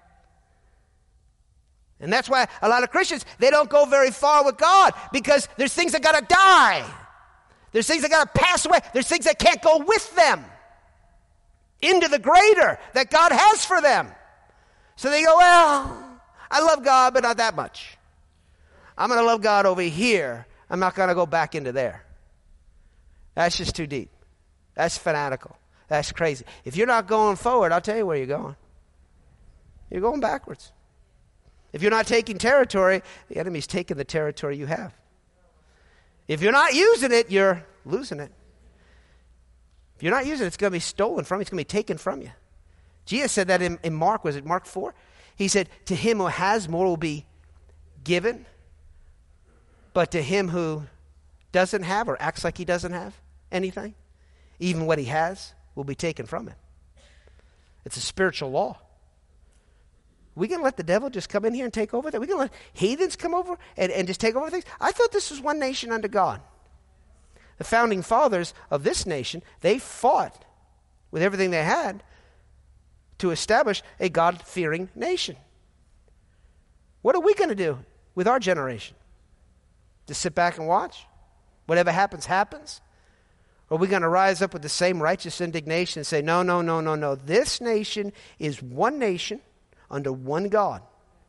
And that's why a lot of Christians, they don't go very far with God, because there's things that got to die. There's things that got to pass away. There's things that can't go with them into the greater that God has for them. So they go, well, I love God, but not that much. I'm going to love God over here. I'm not going to go back into there. That's just too deep. That's fanatical. That's crazy. If you're not going forward, I'll tell you where you're going. You're going backwards. If you're not taking territory, the enemy's taking the territory you have. If you're not using it, you're losing it. If you're not using it, it's going to be stolen from you. It's going to be taken from you. Jesus said that in Mark, was it Mark 4? He said, to him who has more will be given, but to him who doesn't have or acts like he doesn't have anything, even what he has will be taken from him. It's a spiritual law. We can let the devil just come in here and take over that. We can let heathens come over and just take over things. I thought this was one nation under God. The founding fathers of this nation, they fought with everything they had to establish a God-fearing nation. What are we going to do with our generation? Just sit back and watch? Whatever happens, happens? Or are we going to rise up with the same righteous indignation and say, no, no, no, no, no. This nation is one nation under one God.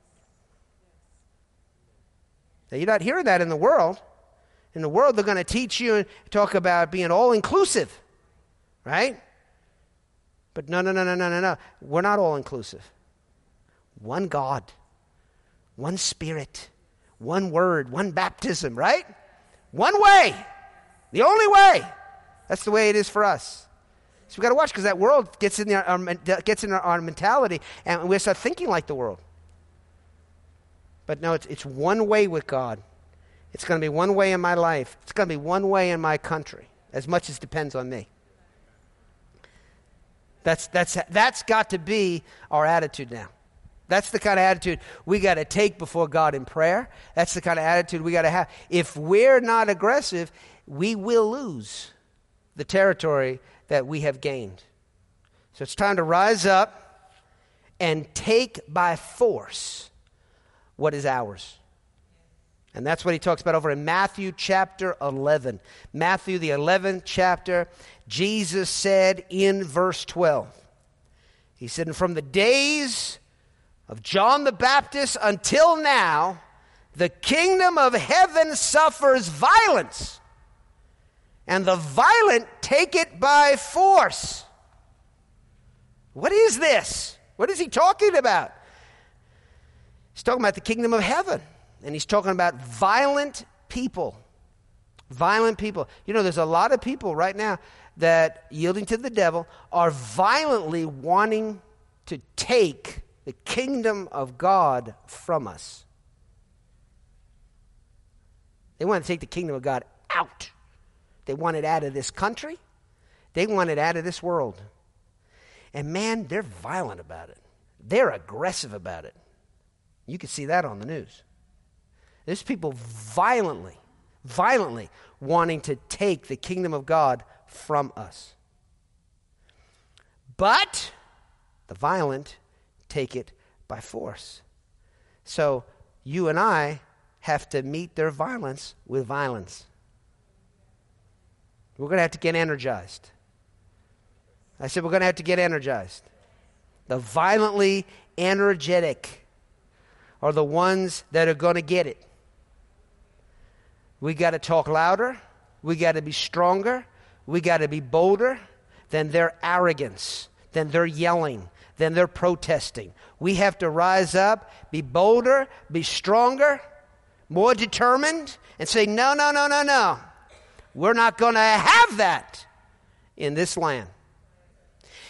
Now, you're not hearing that in the world. In the world, they're going to teach you and talk about being all-inclusive, right? But no. We're not all-inclusive. One God, one Spirit, one Word, one baptism, right? One way, the only way. That's the way it is for us. So we've got to watch, because that world gets in our mentality, and we start thinking like the world. But no, it's one way with God. It's going to be one way in my life. It's going to be one way in my country, as much as depends on me. That's got to be our attitude now. That's the kind of attitude we got to take before God in prayer. That's the kind of attitude we got to have. If we're not aggressive, we will lose the territory that we have gained. So it's time to rise up and take by force what is ours. And that's what he talks about over in Matthew chapter 11. Matthew, the 11th chapter, Jesus said in verse 12, he said, and from the days of John the Baptist until now, the kingdom of heaven suffers violence, and the violent take it by force. What is this? What is he talking about? He's talking about the kingdom of heaven. And he's talking about violent people. Violent people. You know, there's a lot of people right now that, yielding to the devil, are violently wanting to take the kingdom of God from us. They want to take the kingdom of God out. They want it out of this country. They want it out of this world. And man, they're violent about it. They're aggressive about it. You can see that on the news. There's people violently wanting to take the kingdom of God from us. But the violent take it by force. So you and I have to meet their violence with violence. We're going to have to get energized. I said we're going to have to get energized. The violently energetic are the ones that are going to get it. We got to talk louder. We got to be stronger. We got to be bolder than their arrogance, than their yelling, than their protesting. We have to rise up, be bolder, be stronger, more determined, and say, no. We're not going to have that in this land.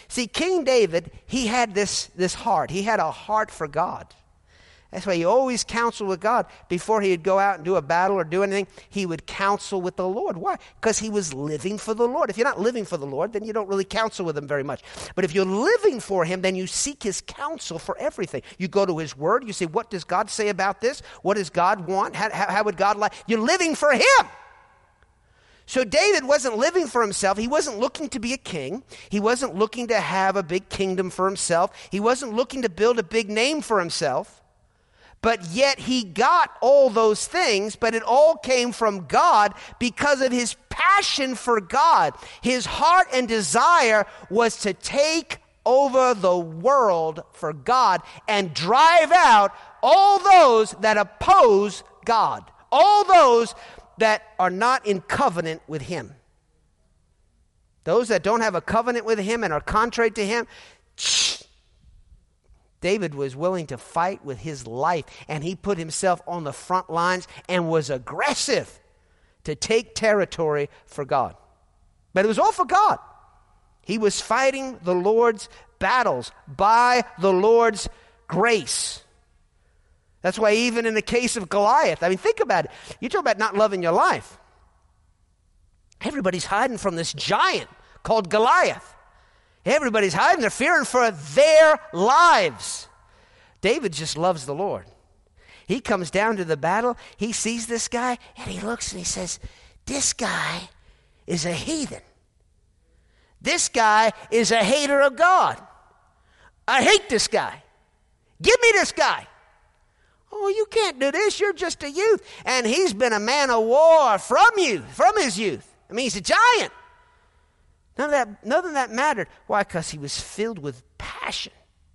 See, King David, he had this heart. He had a heart for God. That's why he always counseled with God. Before he would go out and do a battle or do anything, he would counsel with the Lord. Why? Because he was living for the Lord. If you're not living for the Lord, then you don't really counsel with him very much. But if you're living for him, then you seek his counsel for everything. You go to his word. You say, what does God say about this? What does God want? How would God like? You're living for him. So David wasn't living for himself. He wasn't looking to be a king. He wasn't looking to have a big kingdom for himself. He wasn't looking to build a big name for himself. But yet he got all those things, but it all came from God because of his passion for God. His heart and desire was to take over the world for God and drive out all those that oppose God, all those that are not in covenant with him. Those that don't have a covenant with him and are contrary to him, David was willing to fight with his life, and he put himself on the front lines and was aggressive to take territory for God. But it was all for God. He was fighting the Lord's battles by the Lord's grace. That's why even in the case of Goliath, I mean, think about it. You talk about not loving your life. Everybody's hiding from this giant called Goliath. Everybody's hiding. They're fearing for their lives. David just loves the Lord. He comes down to the battle. He sees this guy, and he looks and he says, this guy is a heathen. This guy is a hater of God. I hate this guy. Give me this guy. Oh, you can't do this. You're just a youth. And he's been a man of war from his youth. I mean, he's a giant. None of that mattered. Why? Because he was filled with passion.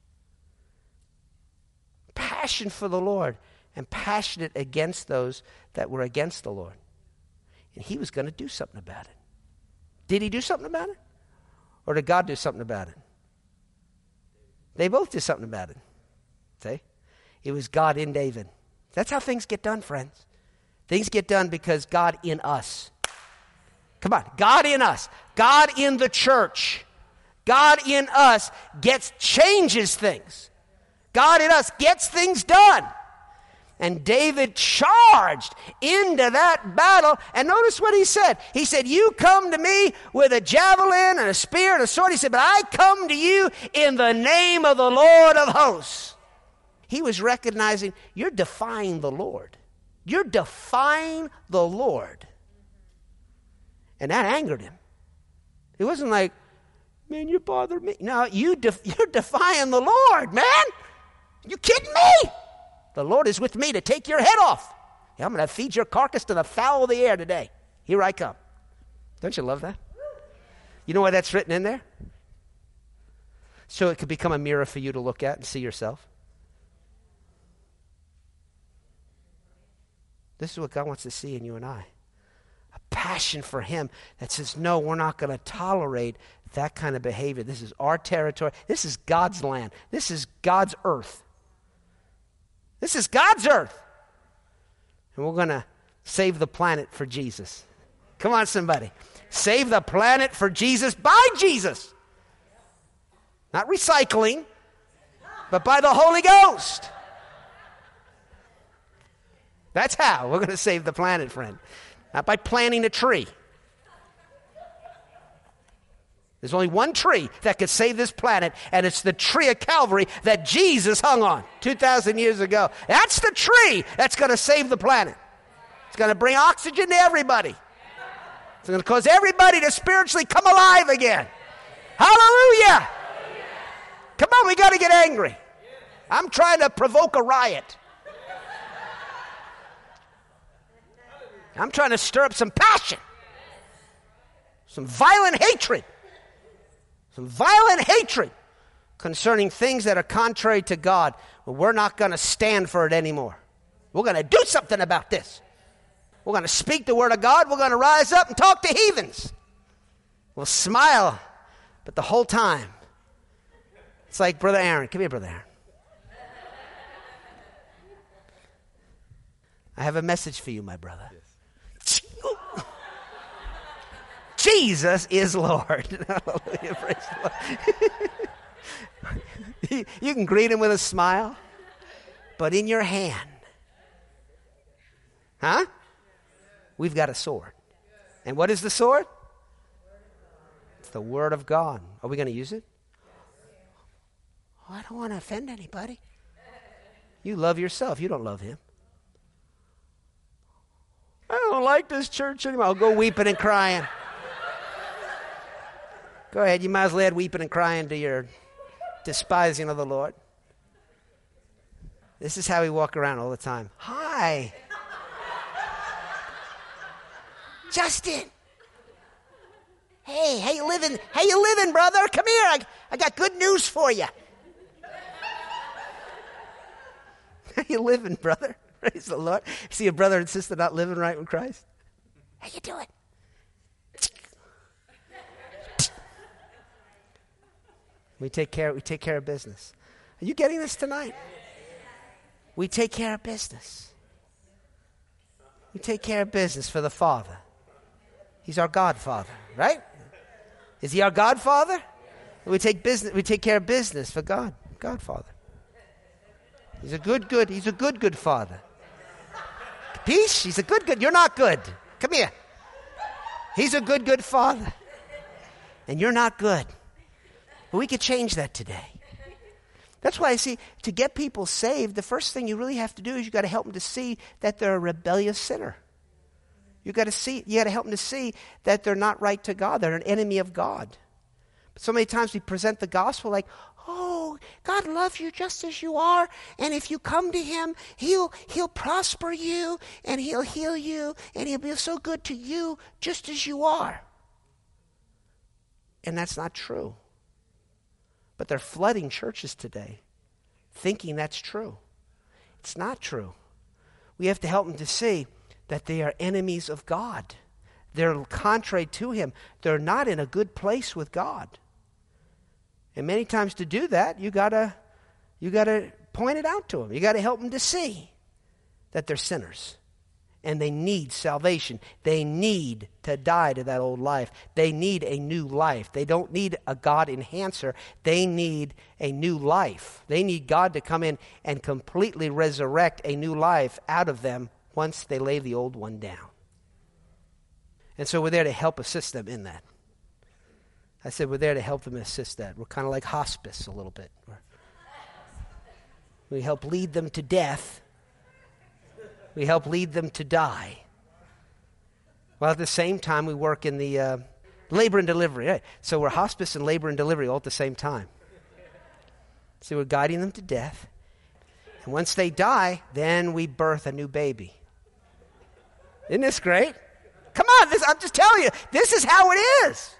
Passion for the Lord and passionate against those that were against the Lord. And he was going to do something about it. Did he do something about it? Or did God do something about it? They both did something about it. See? It was God in David. That's how things get done, friends. Things get done because God in us. Come on, God in us, God in the church, God in us changes things. God in us gets things done. And David charged into that battle, and notice what he said. He said, you come to me with a javelin and a spear and a sword. He said, but I come to you in the name of the Lord of hosts. He was recognizing, you're defying the Lord. You're defying the Lord. And that angered him. It wasn't like, man, you bothered me. No, you're defying the Lord, man. You kidding me? The Lord is with me to take your head off. Yeah, I'm going to feed your carcass to the fowl of the air today. Here I come. Don't you love that? You know why that's written in there? So it could become a mirror for you to look at and see yourself. This is what God wants to see in you and I. A passion for him that says, no, we're not going to tolerate that kind of behavior. This is our territory. This is God's land. This is God's earth. This is God's earth. And we're going to save the planet for Jesus. Come on, somebody. Save the planet for Jesus by Jesus. Not recycling, but by the Holy Ghost. That's how we're going to save the planet, friend. Not by planting a tree. There's only one tree that could save this planet, and it's the tree of Calvary that Jesus hung on 2,000 years ago. That's the tree that's going to save the planet. It's going to bring oxygen to everybody. It's going to cause everybody to spiritually come alive again. Hallelujah! Come on, we got to get angry. I'm trying to provoke a riot. I'm trying to stir up some passion, some violent hatred concerning things that are contrary to God. Well, we're not going to stand for it anymore. We're going to do something about this. We're going to speak the word of God. We're going to rise up and talk to heathens. We'll smile, but the whole time, it's like Brother Aaron. Come here, Brother Aaron. I have a message for you, my brother. Jesus is Lord. Hallelujah, praise the Lord. You can greet him with a smile, but in your hand, we've got a sword. And what is the sword? It's the Word of God. Are we going to use it? Oh, I don't want to offend anybody. You love yourself. You don't love him. I don't like this church anymore. I'll go weeping and crying. Go ahead. You might as well add weeping and crying to your despising of the Lord. This is how we walk around all the time. Hi. Justin. Hey, how you living? How you living, brother? Come here. I got good news for you. How you living, brother? Praise the Lord. See a brother and sister not living right with Christ? How you doing? We take care of business. Are you getting this tonight? We take care of business. We take care of business for the Father. He's our Godfather, right? Is he our Godfather? We take care of business for God, Godfather. He's a good father. Peace, he's a good. You're not good. Come here. He's a good father. And you're not good. But we could change that today. That's why I see, to get people saved, the first thing you really have to do is you got to help them to see that they're a rebellious sinner. You got to help them to see that they're not right to God. They're an enemy of God. But so many times we present the gospel like, oh, God loves you just as you are, and if you come to him, he'll prosper you, and he'll heal you, and he'll be so good to you just as you are. And that's not true. But they're flooding churches today, thinking that's true. It's not true. We have to help them to see that they are enemies of God. They're contrary to him. They're not in a good place with God. And many times to do that, you gotta point it out to them. You gotta help them to see that they're sinners. And they need salvation. They need to die to that old life. They need a new life. They don't need a God enhancer. They need a new life. They need God to come in and completely resurrect a new life out of them once they lay the old one down. And so we're there to help assist them in that. I said we're there to help them assist that. We're kind of like hospice a little bit. We help lead them to death. We help lead them to die. While at the same time, we work in the labor and delivery. Right? So we're hospice and labor and delivery all at the same time. So we're guiding them to death. And once they die, then we birth a new baby. Isn't this great? Come on, I'm just telling you, this is how it is.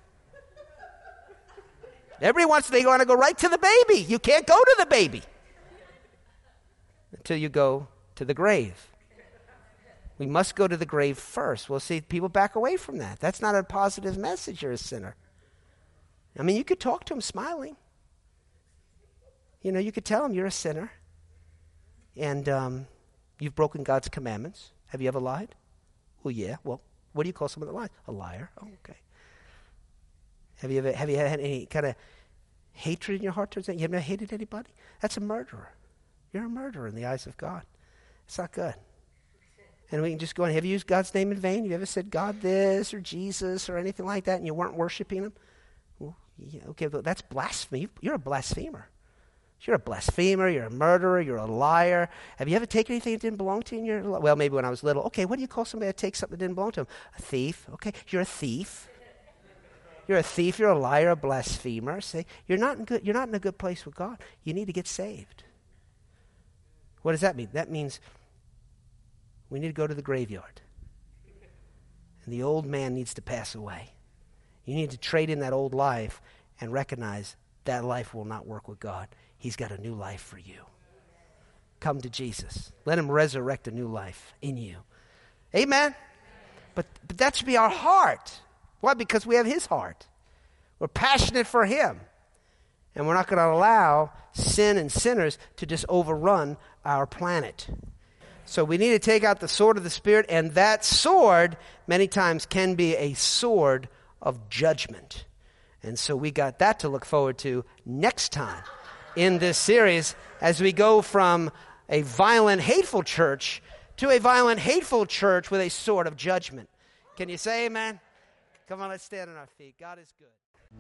Everybody wants, they want to go right to the baby. You can't go to the baby until you go to the grave. We must go to the grave first. We'll see people back away from that. That's not a positive message. You're a sinner. I mean, you could talk to them smiling. You know, you could tell them you're a sinner and you've broken God's commandments. Have you ever lied? Well, yeah. Well, what do you call someone that lies? A liar. Oh, okay. Have you had any kind of hatred in your heart towards that? You have never hated anybody? That's a murderer. You're a murderer in the eyes of God. It's not good. And we can just go on. Have you used God's name in vain? Have you ever said God this or Jesus or anything like that and you weren't worshiping him? Well, yeah, okay, but that's blasphemy. You're a blasphemer. You're a blasphemer. You're a murderer. You're a liar. Have you ever taken anything that didn't belong to you? Well, maybe when I was little. Okay, what do you call somebody that takes something that didn't belong to them? A thief. Okay, you're a thief. You're a thief. You're a liar, a blasphemer. See, you're not in a good place with God. You need to get saved. What does that mean? That means we need to go to the graveyard. And the old man needs to pass away. You need to trade in that old life and recognize that life will not work with God. He's got a new life for you. Come to Jesus. Let him resurrect a new life in you. Amen? But that should be our heart. Why? Because we have his heart. We're passionate for him. And we're not going to allow sin and sinners to just overrun our planet. So we need to take out the sword of the Spirit, and that sword many times can be a sword of judgment. And so we got that to look forward to next time in this series as we go from a violent, hateful church to a violent, hateful church with a sword of judgment. Can you say amen? Come on, let's stand on our feet. God is good.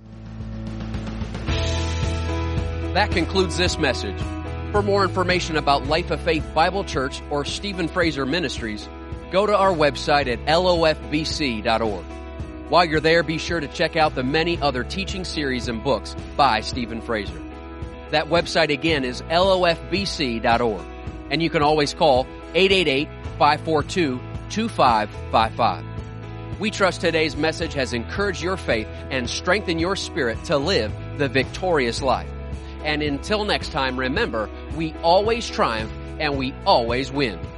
That concludes this message. For more information about Life of Faith Bible Church or Stephen Fraser Ministries, go to our website at lofbc.org. While you're there, be sure to check out the many other teaching series and books by Stephen Fraser. That website again is lofbc.org, and you can always call 888-542-2555. We trust today's message has encouraged your faith and strengthened your spirit to live the victorious life. And until next time, remember, we always triumph and we always win.